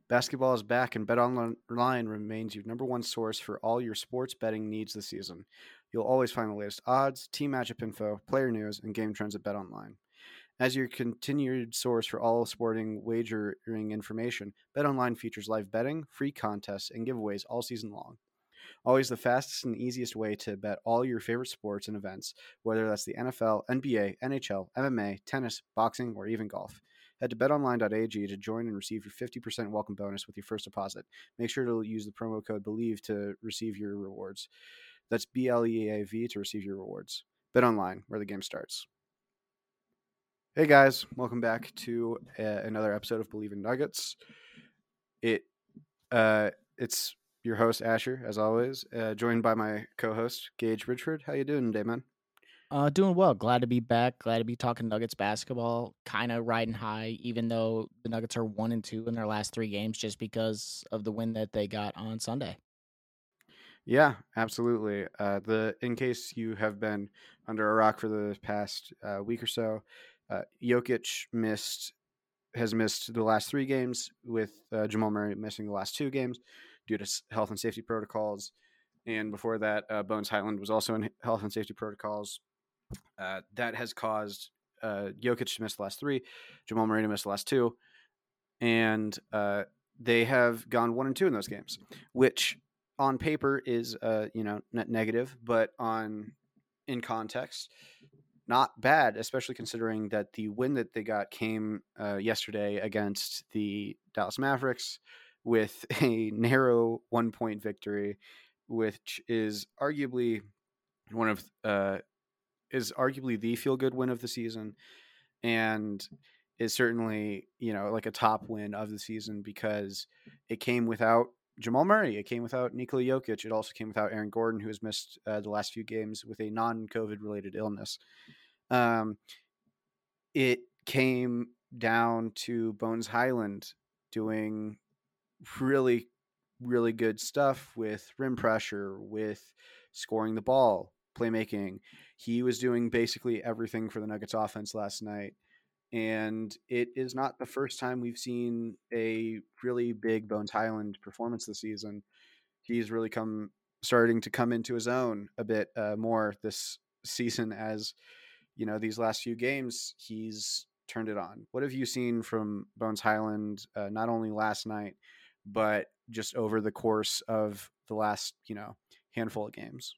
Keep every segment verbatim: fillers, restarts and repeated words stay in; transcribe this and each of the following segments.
Basketball is back, and BetOnline remains your number one source for all your sports betting needs this season. You'll always find the latest odds, team matchup info, player news, and game trends at BetOnline. As your continued source for all sporting wagering information, BetOnline features live betting, free contests, and giveaways all season long. Always the fastest and easiest way to bet all your favorite sports and events, whether that's the N F L, N B A, N H L, M M A, tennis, boxing, or even golf. Head to bet online dot a g to join and receive your fifty percent welcome bonus with your first deposit. Make sure to use the promo code BELIEVE to receive your rewards. That's B L E A V to receive your rewards. BetOnline, where the game starts. Hey guys, welcome back to uh, another episode of Believe in Nuggets. It uh, it's your host Asher, as always, uh, joined by my co-host Gage Richford. How you doing today, man? Uh, doing well. Glad to be back. Glad to be talking Nuggets basketball. Kind of riding high, even though the Nuggets are one and two in their last three games, just because of the win that they got on Sunday. Yeah, absolutely. Uh, the in case you have been under a rock for the past uh, week or so, uh, Jokic missed has missed the last three games, with uh, Jamal Murray missing the last two games due to health and safety protocols. And before that, uh, Bones Highland was also in health and safety protocols. Uh, that has caused uh, Jokic to miss the last three, Jamal Murray to miss the last two, and uh, they have gone one and two in those games, which on paper is uh, you know net negative, but on in context, not bad, especially considering that the win that they got came uh, yesterday against the Dallas Mavericks with a narrow one point victory, which is arguably one of uh, is arguably the feel good win of the season, and is certainly, you know, like a top win of the season because it came without Jamal Murray. It came without Nikola Jokic. It also came without Aaron Gordon, who has missed uh, the last few games with a non-COVID related illness. Um, it came down to Bones Highland doing really, really good stuff with rim pressure, with scoring the ball, playmaking. He was doing basically everything for the Nuggets offense last night. And it is not the first time we've seen a really big Bones Highland performance this season. He's really come starting to come into his own a bit uh, more this season, as you know, these last few games he's turned it on. What have you seen from Bones Highland, uh, not only last night, but just over the course of the last, you know, handful of games?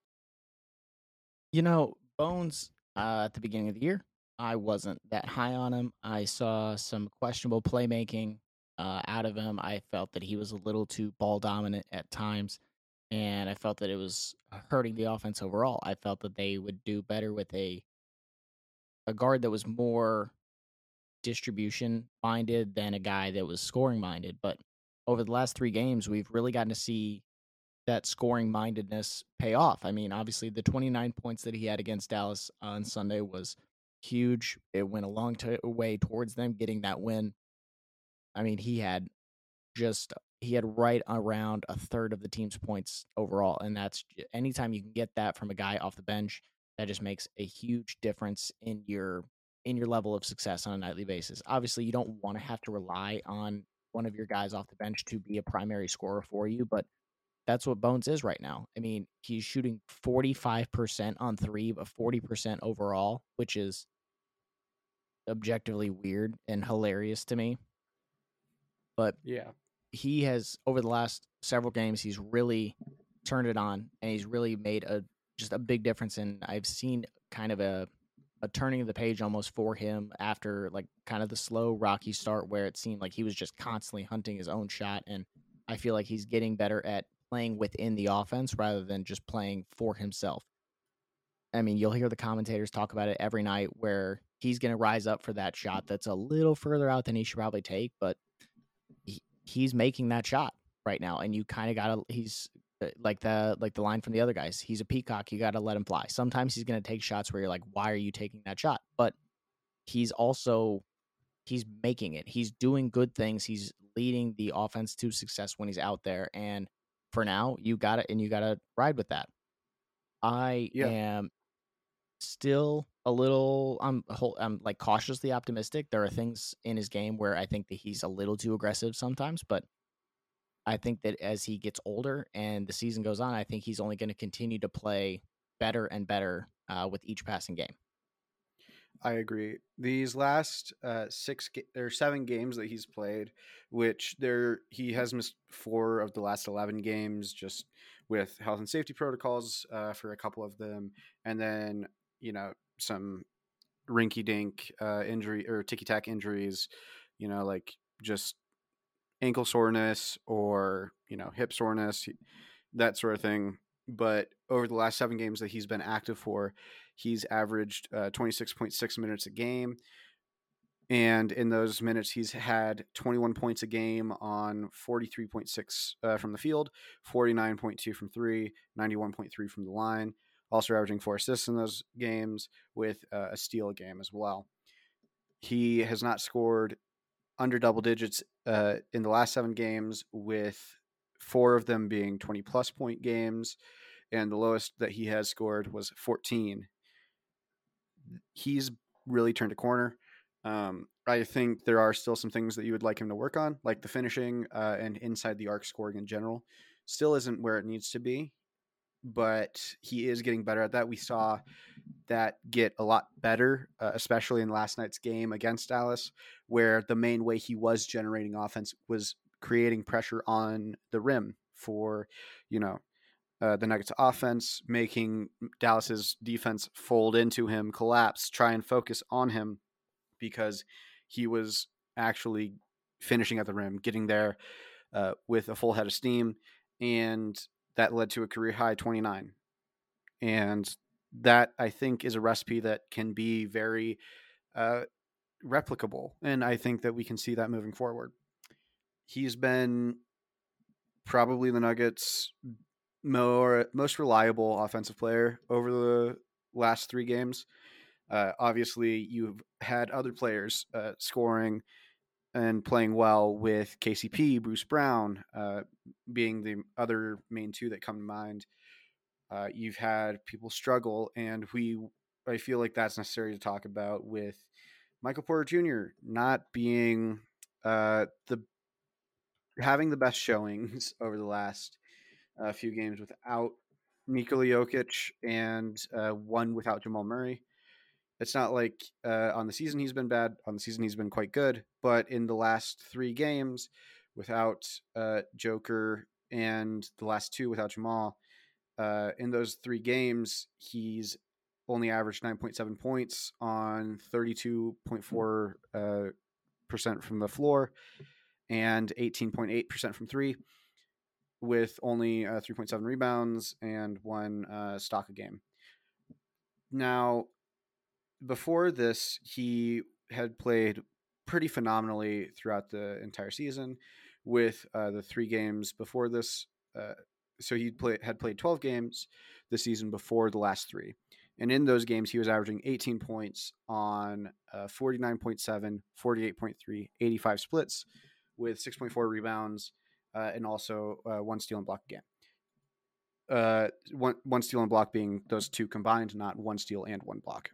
You know, Bones, uh, at the beginning of the year, I wasn't that high on him. I saw some questionable playmaking uh, out of him. I felt that he was a little too ball dominant at times, and I felt that it was hurting the offense overall. I felt that they would do better with a a guard that was more distribution minded than a guy that was scoring minded. But over the last three games, we've really gotten to see that scoring mindedness pay off. I mean, obviously, the twenty-nine points that he had against Dallas on Sunday was huge. It went a long t- way towards them getting that win. I mean, he had just he had right around a third of the team's points overall, and that's anytime you can get that from a guy off the bench, that just makes a huge difference in your in your level of success on a nightly basis. Obviously, you don't want to have to rely on one of your guys off the bench to be a primary scorer for you, but that's what Bones is right now. I mean, he's shooting forty-five percent on three, but forty percent overall, which is objectively weird and hilarious to me. But Yeah. he has over the last several games he's really turned it on and he's really made a just a big difference. And I've seen kind of a a turning of the page almost for him after like kind of the slow rocky start where it seemed like he was just constantly hunting his own shot. And I feel like he's getting better at playing within the offense rather than just playing for himself. I mean, you'll hear the commentators talk about it every night where he's going to rise up for that shot that's a little further out than he should probably take, but he, he's making that shot right now, and you kind of gotta. He's uh, like the like the line from the other guys. He's a peacock. You gotta let him fly. Sometimes he's gonna take shots where you're like, why are you taking that shot? But he's also he's making it. He's doing good things. He's leading the offense to success when he's out there. And for now, you got to and you got to ride with that. I Yeah. am. still a little I'm whole I'm like cautiously optimistic. There are things in his game where I think that he's a little too aggressive sometimes, but I think that as he gets older and the season goes on, I think he's only going to continue to play better and better uh, with each passing game. I agree. These last uh, six ga- or seven games that he's played, which there he has missed four of the last eleven games, just with health and safety protocols uh, for a couple of them, and then you know some rinky dink uh, injury or ticky tack injuries, you know like just ankle soreness or you know hip soreness, that sort of thing. But over the last seven games that he's been active for, he's averaged uh, twenty-six point six minutes a game. And in those minutes, he's had twenty-one points a game on forty-three point six uh, from the field, forty-nine point two from three, ninety-one point three from the line. Also averaging four assists in those games with uh, a steal a game as well. He has not scored under double digits uh, in the last seven games, with four of them being twenty plus point games, and the lowest that he has scored was fourteen. He's really turned a corner. Um, I think there are still some things that you would like him to work on, like the finishing uh, and inside the arc scoring in general. Still isn't where it needs to be, but he is getting better at that. We saw that get a lot better, uh, especially in last night's game against Dallas, where the main way he was generating offense was creating pressure on the rim for, you know, uh, the Nuggets offense, making Dallas's defense fold into him, collapse, try and focus on him because he was actually finishing at the rim, getting there uh, with a full head of steam. And that led to a career high twenty-nine. And that, I think, is a recipe that can be very uh, replicable. And I think that we can see that moving forward. He's been probably the Nuggets' more most reliable offensive player over the last three games. Uh, obviously, you've had other players uh, scoring and playing well, with K C P, Bruce Brown uh, being the other main two that come to mind. Uh, you've had people struggle, and we I feel like that's necessary to talk about, with Michael Porter Junior not being uh, the having the best showings over the last uh, few games without Nikola Jokic, and uh, one without Jamal Murray. It's not like uh, on the season he's been bad. On the season he's been quite good. But in the last three games, without uh, Joker, and the last two without Jamal, uh, in those three games, he's only averaged nine point seven points on thirty-two point four uh, percent from the floor and eighteen point eight percent from three, with only uh, three point seven rebounds and one uh, stock a game. Now, before this, he had played pretty phenomenally throughout the entire season, with uh, the three games before this. Uh, so he play, had played twelve games the season before the last three. And in those games, he was averaging eighteen points on uh, forty-nine point seven, forty-eight point three, eighty-five splits, with six point four rebounds uh, and also uh, one steal and block again. Uh, one, one steal and block being those two combined, not one steal and one block.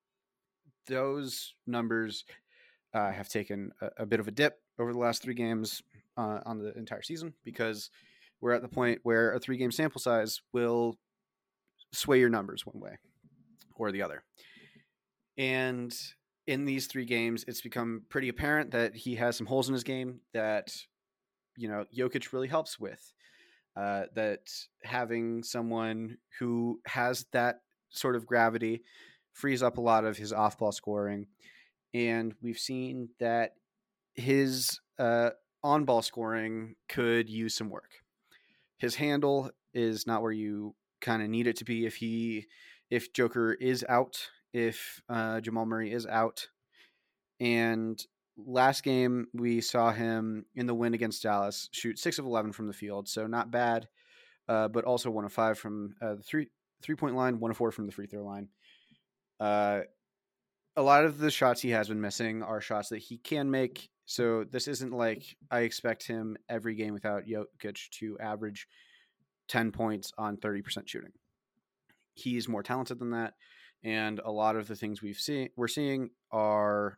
Those numbers uh, have taken a, a bit of a dip over the last three games uh, on the entire season, because we're at the point where a three game sample size will sway your numbers one way or the other. And in these three games, it's become pretty apparent that he has some holes in his game that, you know, Jokic really helps with. Uh, that having someone who has that sort of gravity frees up a lot of his off-ball scoring. And we've seen that his uh, on-ball scoring could use some work. His handle is not where you kind of need it to be if he, if Joker is out, if uh, Jamal Murray is out. And last game, we saw him in the win against Dallas shoot six of eleven from the field, so not bad, uh, but also one of five from uh, the three three point line, one of four from the free throw line. Uh, a lot of the shots he has been missing are shots that he can make. So this isn't like I expect him every game without Jokic to average ten points on thirty percent shooting. He's more talented than that, and a lot of the things we've seen we're seeing are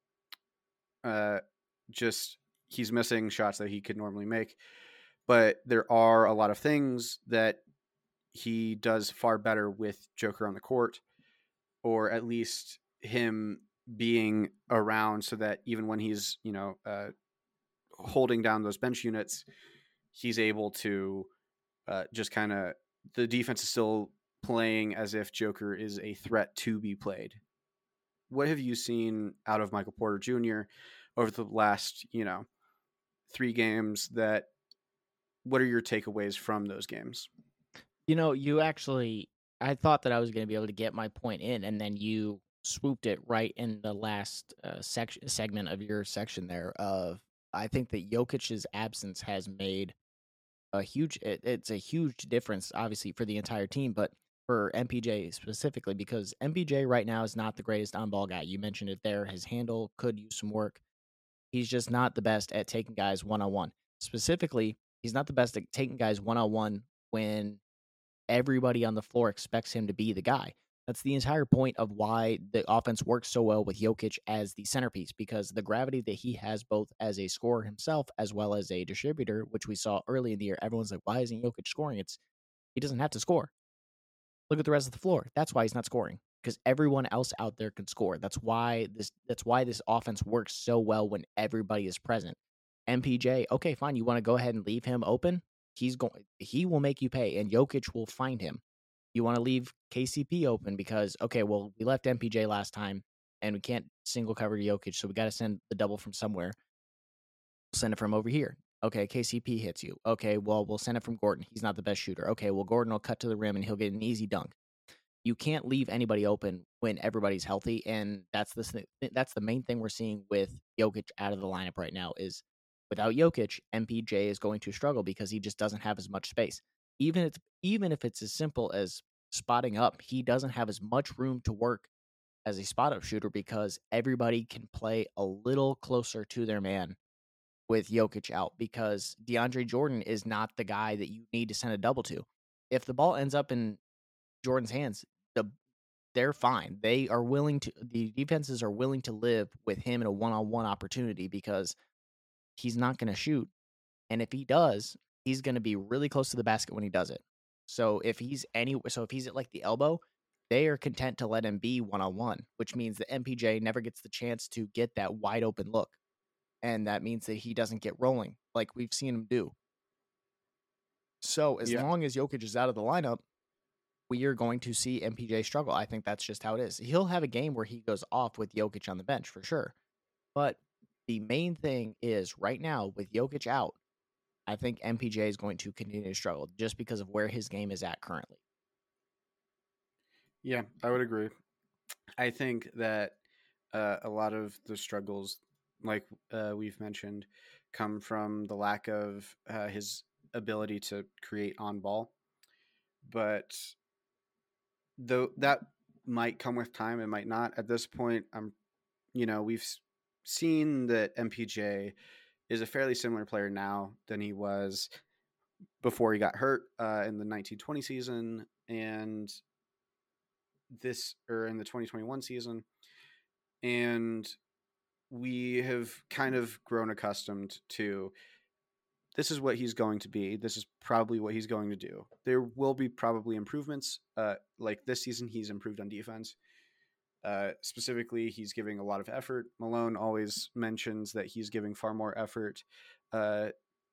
uh, just he's missing shots that he could normally make. But there are a lot of things that he does far better with Joker on the court, or at least him being around, so that even when he's, you know, uh, holding down those bench units, he's able to uh, just kind of, the defense is still playing as if Joker is a threat to be played. What have you seen out of Michael Porter Junior over the last, you know, three games? That what are your takeaways from those games? You know, you actually, I thought that I was going to be able to get my point in, and then you swooped it right in the last uh, section segment of your section there. Of I think that Jokic's absence has made a huge. It, it's a huge difference, obviously, for the entire team, but for M P J specifically, because M P J right now is not the greatest on ball guy. You mentioned it there. His handle could use some work. He's just not the best at taking guys one on one. Specifically, he's not the best at taking guys one on one when everybody on the floor expects him to be the guy. That's the entire point of why the offense works so well with Jokic as the centerpiece, because the gravity that he has both as a scorer himself as well as a distributor, which we saw early in the year. Everyone's like, why isn't Jokic scoring? It's he doesn't have to score. Look at the rest of the floor. That's why he's not scoring, because everyone else out there can score. That's why this that's why this offense works so well when everybody is present. M P J, okay, fine. You want to go ahead and leave him open? He's going he will make you pay, and Jokic will find him. You want to leave K C P open because, okay, well, we left M P J last time and we can't single cover Jokic, so we got to send the double from somewhere. We'll send it from over here. Okay, K C P hits you. Okay, well, we'll send it from Gordon. He's not the best shooter. Okay, well, Gordon will cut to the rim and he'll get an easy dunk. You can't leave anybody open when everybody's healthy, and that's the that's the main thing we're seeing with Jokic out of the lineup right now. Is without Jokic, M P J is going to struggle because he just doesn't have as much space. Even if even if it's as simple as spotting up, he doesn't have as much room to work as a spot up shooter because everybody can play a little closer to their man with Jokic out, because DeAndre Jordan is not the guy that you need to send a double to. If the ball ends up in Jordan's hands, the they're fine. They are willing to the defenses are willing to live with him in a one-on-one opportunity because he's not going to shoot. And if he does, he's going to be really close to the basket when he does it. So if he's any so if he's at like the elbow, they are content to let him be one-on-one, which means that M P J never gets the chance to get that wide open look. And that means that he doesn't get rolling like we've seen him do. So as Yeah. long as Jokic is out of the lineup, we are going to see M P J struggle. I think that's just how it is. He'll have a game where he goes off with Jokic on the bench for sure. But the main thing is right now with Jokic out, I think M P J is going to continue to struggle just because of where his game is at currently. Yeah, I would agree. I think that uh, a lot of the struggles, like uh, we've mentioned, come from the lack of uh, his ability to create on ball. But though that might come with time, it might not. At this point, I'm, you know, we've seen that M P J is a fairly similar player now than he was before he got hurt uh, in the nineteen twenty season and this or in the twenty twenty-one season. And we have kind of grown accustomed to this is what he's going to be. This is probably what he's going to do. There will be probably improvements. Uh, like this season, he's improved on defense. Uh, specifically, he's giving a lot of effort. Malone always mentions that he's giving far more effort uh,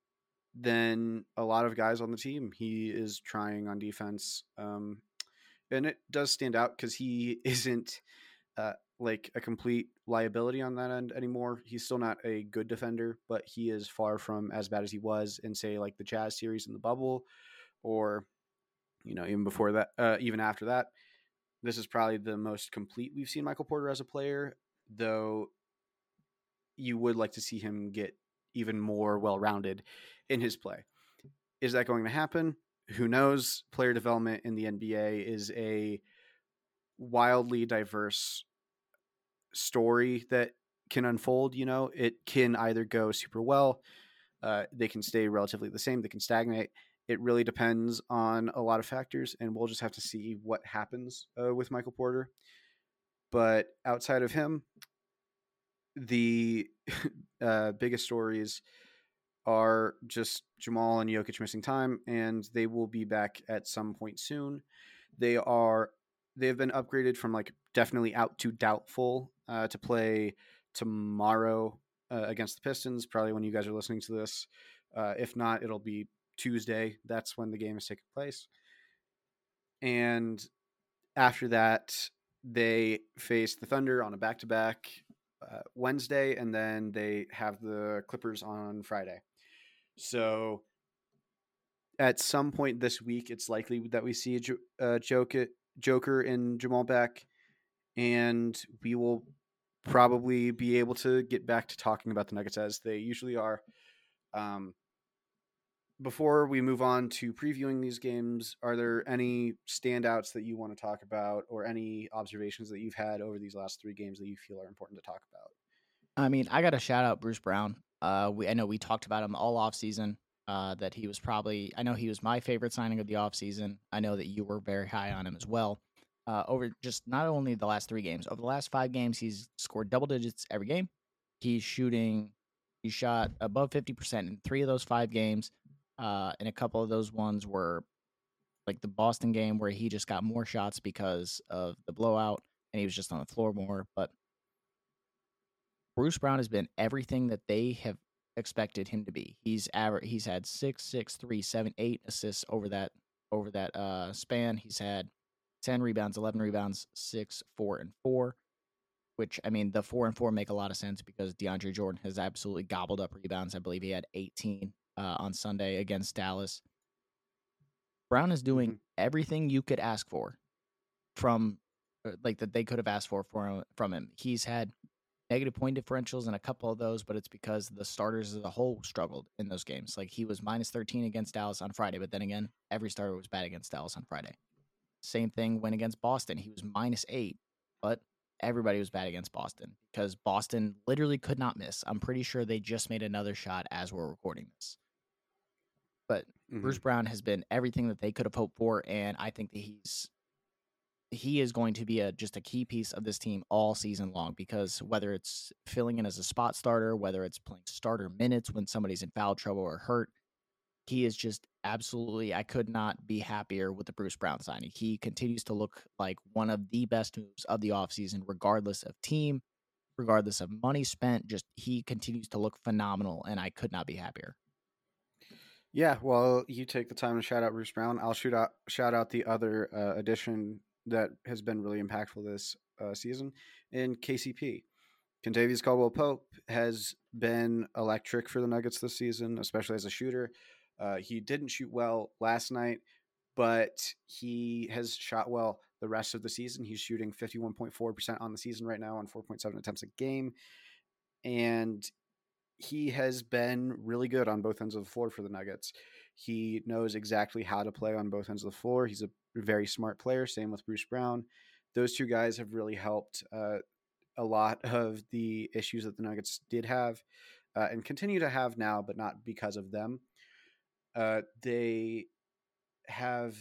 than a lot of guys on the team. He is trying on defense. Um, and it does stand out because he isn't uh, like a complete liability on that end anymore. He's still not a good defender, but he is far from as bad as he was in, say, like the Jazz series in the bubble, or you know, even before that, uh, even after that. This is probably the most complete we've seen Michael Porter as a player, though you would like to see him get even more well-rounded in his play. Is that going to happen? Who knows? Player development in the N B A is a wildly diverse story that can unfold. You know, it can either go super well, uh, they can stay relatively the same, they can stagnate, It really depends on a lot of factors, and we'll just have to see what happens uh, with Michael Porter. But outside of him, the uh, biggest stories are just Jamal and Jokic missing time, and they will be back at some point soon. They are they have been upgraded from like definitely out to doubtful uh, to play tomorrow uh, against the Pistons. Probably when you guys are listening to this. Uh, if not, it'll be Tuesday. That's when the game is taking place. And after that, they face the Thunder on a back to back Wednesday, and then they have the Clippers on Friday. So at some point this week, it's likely that we see uh, Joker, Joker and Jamal back, and we will probably be able to get back to talking about the Nuggets as they usually are. Um, before we move on to previewing these games, are there any standouts that you want to talk about or any observations that you've had over these last three games that you feel are important to talk about? I mean, I got to shout out Bruce Brown. Uh, we I know we talked about him all off season. Uh, that he was probably I know he was my favorite signing of the off season. I know that you were very high on him as well. Uh, over just not only the last three games, over the last five games, he's scored double digits every game. He's shooting, he shot above fifty percent in three of those five games. Uh, and a couple of those ones were like the Boston game where he just got more shots because of the blowout and he was just on the floor more. But Bruce Brown has been everything that they have expected him to be. He's aver- he's had six, six, three, seven, eight assists over that over that uh, span. He's had ten rebounds, eleven rebounds, six, four, and four. Which I mean, the four and four make a lot of sense because DeAndre Jordan has absolutely gobbled up rebounds. I believe he had eighteen uh, on Sunday against Dallas. Brown is doing Mm-hmm. everything you could ask for from uh, like that they could have asked for, for from him. He's had negative point differentials in a couple of those, but it's because the starters as a whole struggled in those games. Like he was minus thirteen against Dallas on Friday, but then again, every starter was bad against Dallas on Friday. Same thing when against Boston. He was minus eight, but everybody was bad against Boston because Boston literally could not miss. I'm pretty sure they just made another shot as we're recording this. But Mm-hmm. Bruce Brown has been everything that they could have hoped for, and I think that he's he is going to be a just a key piece of this team all season long because whether it's filling in as a spot starter, whether it's playing starter minutes when somebody's in foul trouble or hurt, he is just absolutely I could not be happier with the Bruce Brown signing. He continues to look like one of the best moves of the offseason, regardless of team, regardless of money spent. Just he continues to look phenomenal, and I could not be happier. Yeah, well, you take the time to shout out Bruce Brown. I'll shoot out shout out the other uh, addition that has been really impactful this uh, season in K C P. Kentavious Caldwell Pope has been electric for the Nuggets this season, especially as a shooter. Uh, he didn't shoot well last night, but he has shot well the rest of the season. He's shooting fifty-one point four percent on the season right now on four point seven attempts a game. And he has been really good on both ends of the floor for the Nuggets. He knows exactly how to play on both ends of the floor. He's a very smart player. Same with Bruce Brown. Those two guys have really helped uh, a lot of the issues that the Nuggets did have uh, and continue to have now, but not because of them. Uh, they have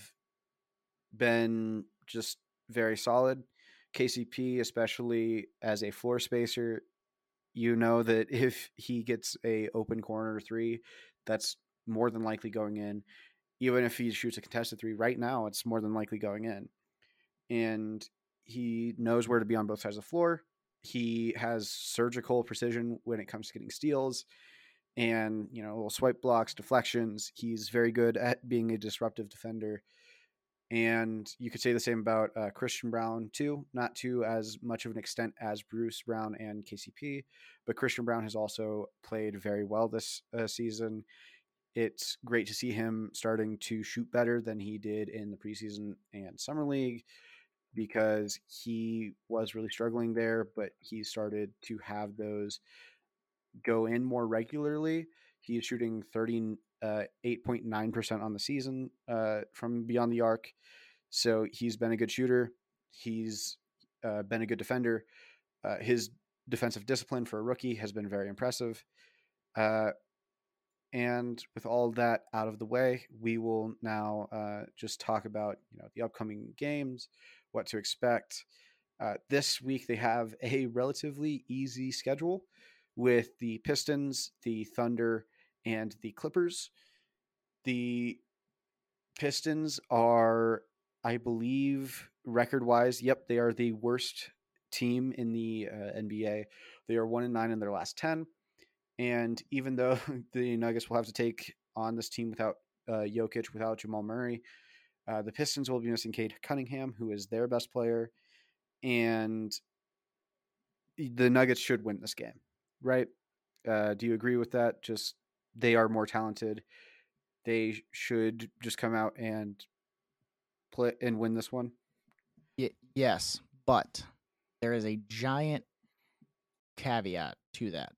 been just very solid. K C P, especially as a floor spacer, you know that if he gets a open corner three, that's more than likely going in. Even if he shoots a contested three right now, it's more than likely going in. And he knows where to be on both sides of the floor. He has surgical precision when it comes to getting steals and, you know, little swipe blocks, deflections. He's very good at being a disruptive defender. And you could say the same about uh, Christian Brown too, not to as much of an extent as Bruce Brown and K C P, but Christian Brown has also played very well this uh, season. It's great to see him starting to shoot better than he did in the preseason and summer league because he was really struggling there, but he started to have those go in more regularly. He is shooting thirty-eight point nine percent on the season uh, from beyond the arc. So he's been a good shooter. He's uh, been a good defender. Uh, his defensive discipline for a rookie has been very impressive. Uh, And with all that out of the way, we will now uh, just talk about you know the upcoming games, what to expect. Uh, this week they have a relatively easy schedule with the Pistons, the Thunder, and the Clippers. The Pistons are, I believe, record wise, yep, they are the worst team in the uh, N B A. They are one and nine in their last ten. And even though the Nuggets will have to take on this team without uh, Jokic, without Jamal Murray, uh, the Pistons will be missing Cade Cunningham, who is their best player. And the Nuggets should win this game, right? Uh, do you agree with that? Just they are more talented. They should just come out and play and win this one. Y- yes, but there is a giant caveat to that.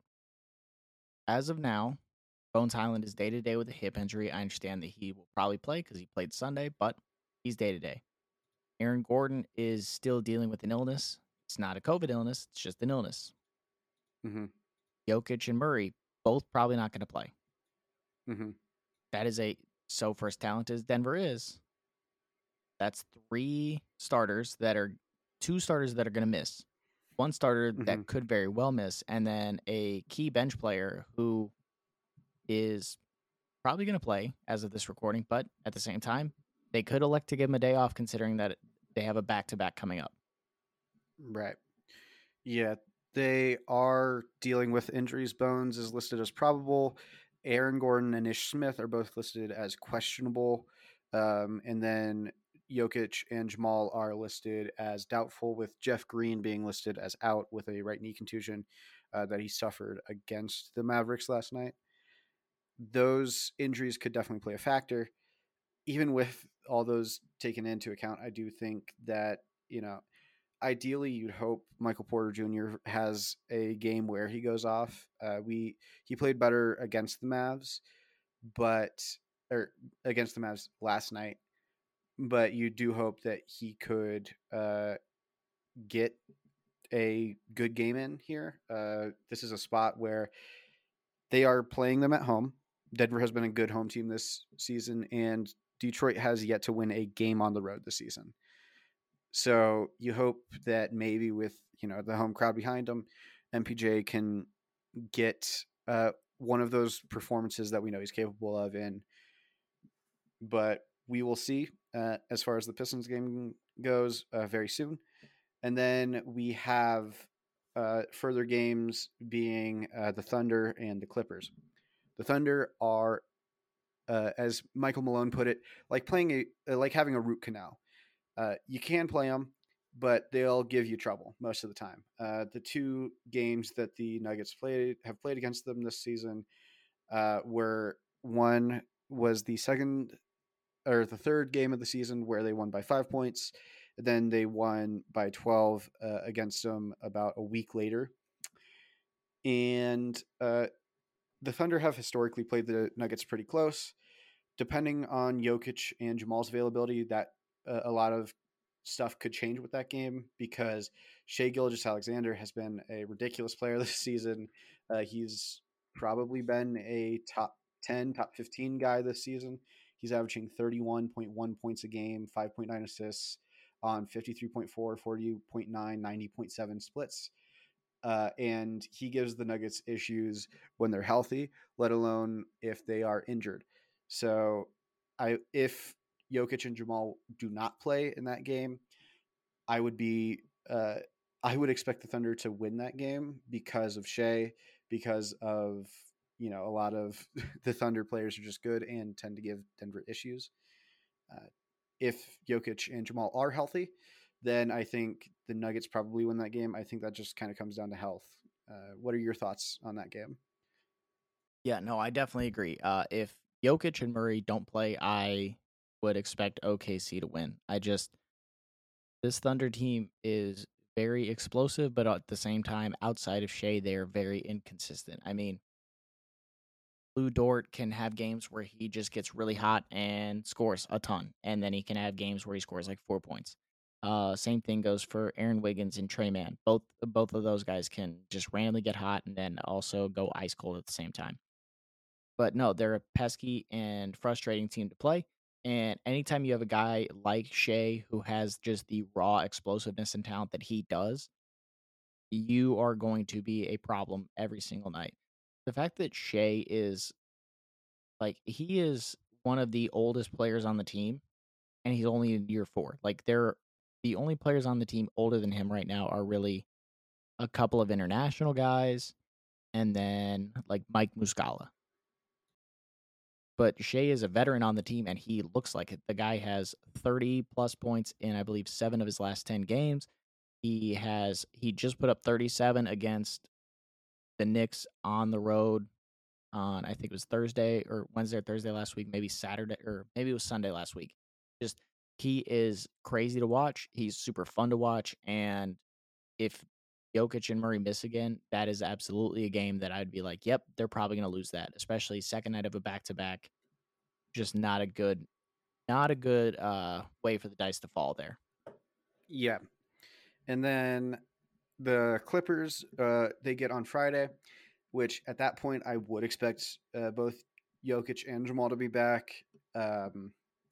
As of now, Bones Highland is day to day with a hip injury. I understand that he will probably play because he played Sunday, but he's day to day. Aaron Gordon is still dealing with an illness. It's not a COVID illness, it's just an illness. Mm-hmm. Jokic and Murray, both probably not going to play. Mm-hmm. That is a, so for as talented as Denver is, that's three starters that are, two starters that are going to miss, one starter Mm-hmm. that could very well miss, and then a key bench player who is probably going to play as of this recording, but at the same time, they could elect to give him a day off considering that they have a back to back coming up. Right. Yeah, they are dealing with injuries. Bones is listed as probable. Aaron Gordon and Ish Smith are both listed as questionable. Um, and then Jokic and Jamal are listed as doubtful, with Jeff Green being listed as out with a right knee contusion uh, that he suffered against the Mavericks last night. Those injuries could definitely play a factor. Even with all those taken into account, I do think that, you know, ideally you'd hope Michael Porter Junior has a game where he goes off. Uh, we he played better against the Mavs, but or against the Mavs last night. But you do hope that he could uh, get a good game in here. Uh, this is a spot where they are playing them at home. Denver has been a good home team this season, and Detroit has yet to win a game on the road this season. So you hope that maybe with you know the home crowd behind him, M P J can get uh, one of those performances that we know he's capable of in. But we will see uh, as far as the Pistons game goes uh, very soon, and then we have uh, further games being uh, the Thunder and the Clippers. The Thunder are, uh, as Michael Malone put it, like playing a like having a root canal. Uh, you can play them, but they'll give you trouble most of the time. Uh, the two games that the Nuggets played have played against them this season uh, were one was the second or the third game of the season where they won by five points. Then they won by twelve uh, against them about a week later. And uh, the Thunder have historically played the Nuggets pretty close. Depending on Jokic and Jamal's availability, that uh, a lot of stuff could change with that game because Shea Gilgeous-Alexander has been a ridiculous player this season. Uh, he's probably been a top ten, top fifteen guy this season. He's averaging thirty-one point one points a game, five point nine assists on fifty-three point four, forty point nine, ninety point seven splits. Uh, and he gives the Nuggets issues when they're healthy, let alone if they are injured. So, I if Jokic and Jamal do not play in that game, I would be uh, I would expect the Thunder to win that game because of Shea, because of you know a lot of the Thunder players are just good and tend to give Denver issues. Uh, if Jokic and Jamal are healthy, then I think the Nuggets probably win that game. I think that just kind of comes down to health. Uh, what are your thoughts on that game? Yeah, no, I definitely agree. Uh, if Jokic and Murray don't play, I would expect O K C to win. I just, this Thunder team is very explosive, but at the same time, outside of Shea, they're very inconsistent. I mean, Lou Dort can have games where he just gets really hot and scores a ton, and then he can have games where he scores like four points. Uh, same thing goes for Aaron Wiggins and Trey Mann. Both both of those guys can just randomly get hot and then also go ice cold at the same time. But no, they're a pesky and frustrating team to play. And anytime you have a guy like Shea who has just the raw explosiveness and talent that he does, you are going to be a problem every single night. The fact that Shea is like he is one of the oldest players on the team and he's only in year four. Like they're the only players on the team older than him right now are really a couple of international guys and then like Mike Muscala. But Shea is a veteran on the team and he looks like it. The guy has thirty plus points in I believe seven of his last ten games. He has he just put up thirty-seven against the Knicks on the road on I think it was Thursday or Wednesday or Thursday last week, maybe Saturday or maybe it was Sunday last week. Just he is crazy to watch. He's super fun to watch. And if Jokic and Murray miss again, that is absolutely a game that I'd be like, yep, they're probably going to lose that, especially second night of a back to back. Just not a good, not a good uh, way for the dice to fall there. Yeah. And then the Clippers, uh, they get on Friday, which at that point I would expect uh, both Jokic and Jamal to be back. Um,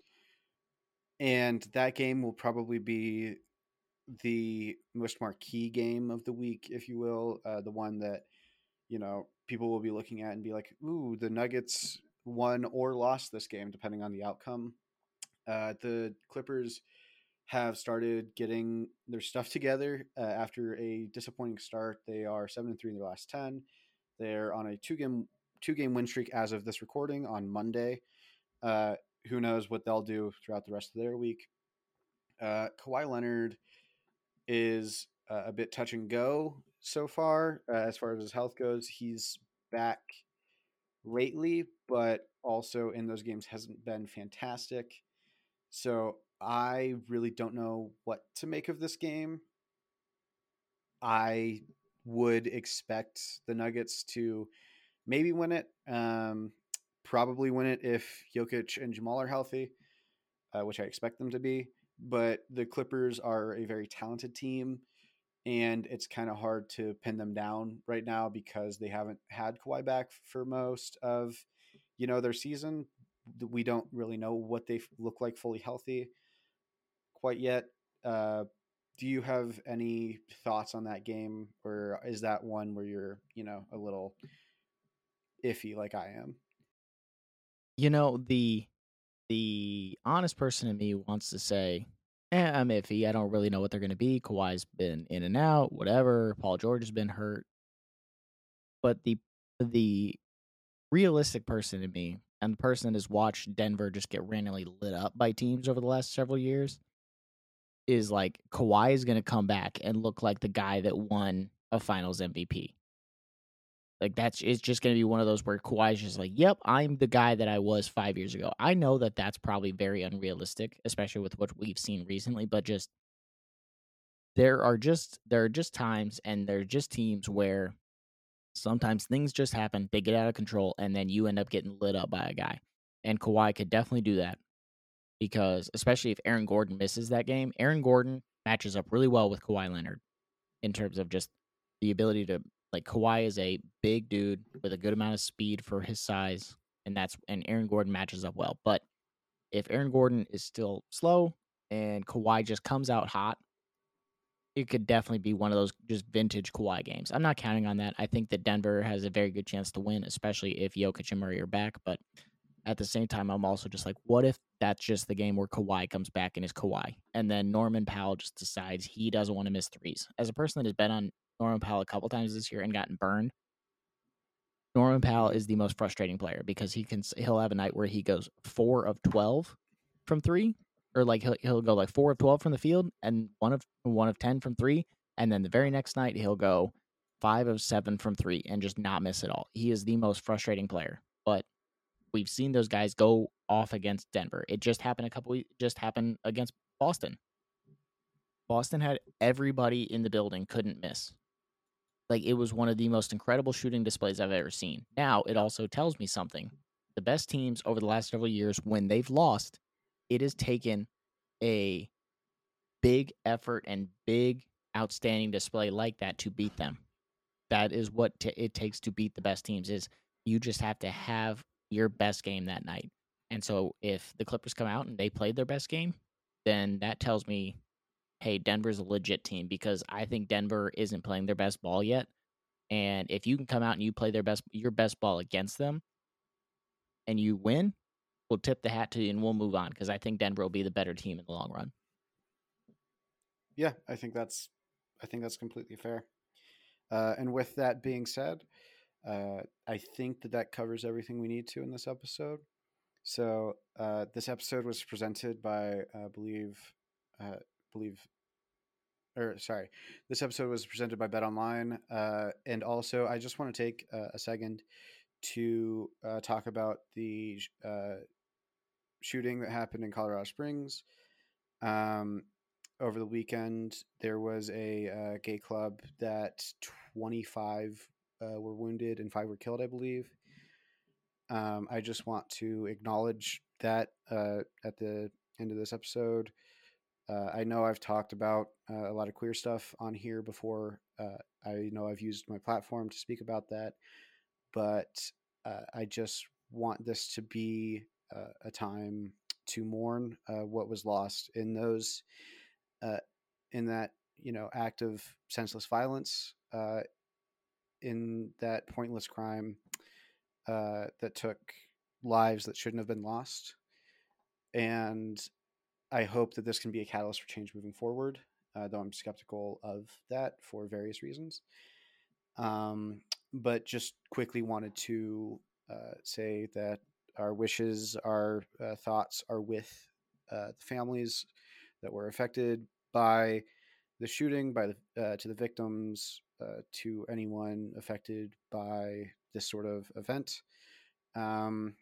and that game will probably be the most marquee game of the week, if you will, uh, the one that, you know, people will be looking at and be like, ooh, the Nuggets won or lost this game, depending on the outcome. Uh, the Clippers have started getting their stuff together uh, after a disappointing start. They are seven and three in their last ten. They're on a two game two game win streak as of this recording on Monday. Uh, who knows what they'll do throughout the rest of their week. Uh, Kawhi Leonard is uh, a bit touch and go so far uh, as far as his health goes. He's back lately, but also in those games hasn't been fantastic. So I really don't know what to make of this game. I would expect the Nuggets to maybe win it. Um, probably win it if Jokic and Jamal are healthy, uh, which I expect them to be. But the Clippers are a very talented team, and it's kind of hard to pin them down right now because they haven't had Kawhi back for most of, you know, their season. We don't really know what they look like fully healthy quite yet. Uh, do you have any thoughts on that game, or is that one where you're, you know, a little iffy like I am? You know, the the honest person in me wants to say, eh, I'm iffy. I don't really know what they're going to be. Kawhi's been in and out, whatever. Paul George has been hurt. But the the realistic person in me and the person that has watched Denver just get randomly lit up by teams over the last several years is like Kawhi is going to come back and look like the guy that won a Finals M V P. Like that's it's just going to be one of those where Kawhi's just like, "Yep, I'm the guy that I was five years ago." I know that that's probably very unrealistic, especially with what we've seen recently. But just there are just there are just times and there are just teams where sometimes things just happen, they get out of control, and then you end up getting lit up by a guy. And Kawhi could definitely do that because, especially if Aaron Gordon misses that game, Aaron Gordon matches up really well with Kawhi Leonard in terms of just the ability to like Kawhi is a big dude with a good amount of speed for his size, and that's and Aaron Gordon matches up well. But if Aaron Gordon is still slow and Kawhi just comes out hot, it could definitely be one of those just vintage Kawhi games. I'm not counting on that. I think that Denver has a very good chance to win, especially if Jokic and Murray are back. But at the same time, I'm also just like, what if that's just the game where Kawhi comes back and is Kawhi? And then Norman Powell just decides he doesn't want to miss threes. As a person that has been on Norman Powell a couple times this year and gotten burned, Norman Powell is the most frustrating player because he can he'll have a night where he goes four of twelve from three, or like he'll he'll go like four of twelve from the field and one of one of ten from three, and then the very next night he'll go five of seven from three and just not miss at all. He is the most frustrating player, but we've seen those guys go off against Denver. It just happened a couple. It just happened against Boston. Boston had everybody in the building couldn't miss. Like it was one of the most incredible shooting displays I've ever seen. Now it also tells me something. The best teams over the last several years, when they've lost, it has taken a big effort and big outstanding display like that to beat them. That is what t- it takes to beat the best teams. Is you just have to have your best game that night. And so if the Clippers come out and they played their best game, then that tells me, hey, Denver's a legit team because I think Denver isn't playing their best ball yet. And if you can come out and you play their best your best ball against them and you win, we'll tip the hat to you and we'll move on because I think Denver will be the better team in the long run. Yeah, I think that's I think that's completely fair. Uh, and with that being said, uh, I think that that covers everything we need to in this episode. So uh, this episode was presented by, I uh, believe, uh, believe, or sorry, this episode was presented by Bet Online, uh, and also I just want to take uh, a second to uh, talk about the uh, shooting that happened in Colorado Springs. Um, over the weekend, there was a uh, gay club that twenty-five uh, were wounded and five were killed, I believe. Um, I just want to acknowledge that uh, at the end of this episode. Uh, I know I've talked about uh, a lot of queer stuff on here before. Uh, I know I've used my platform to speak about that, but uh, I just want this to be uh, a time to mourn uh, what was lost in those, uh, in that you know act of senseless violence, uh, in that pointless crime uh, that took lives that shouldn't have been lost, and I hope that this can be a catalyst for change moving forward. Uh, though I'm skeptical of that for various reasons. Um, but just quickly wanted to uh, say that our wishes, our uh, thoughts are with uh, the families that were affected by the shooting, by the uh, to the victims, uh, to anyone affected by this sort of event. Um,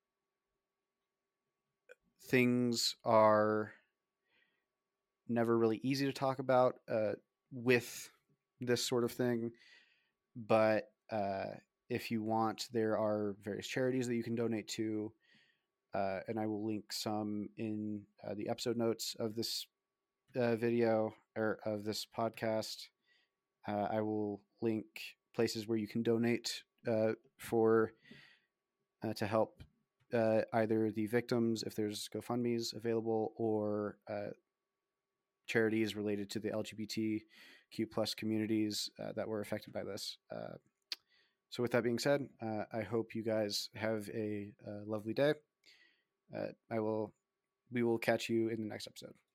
things are never really easy to talk about uh, with this sort of thing, but uh, if you want, there are various charities that you can donate to, uh, and I will link some in uh, the episode notes of this uh, video or of this podcast. Uh, I will link places where you can donate uh, for uh, to help uh, either the victims if there's GoFundMe's available, or uh, charities related to the L G B T Q plus communities uh, that were affected by this. Uh, so with that being said, uh, I hope you guys have a, a lovely day. Uh, I will, we will catch you in the next episode.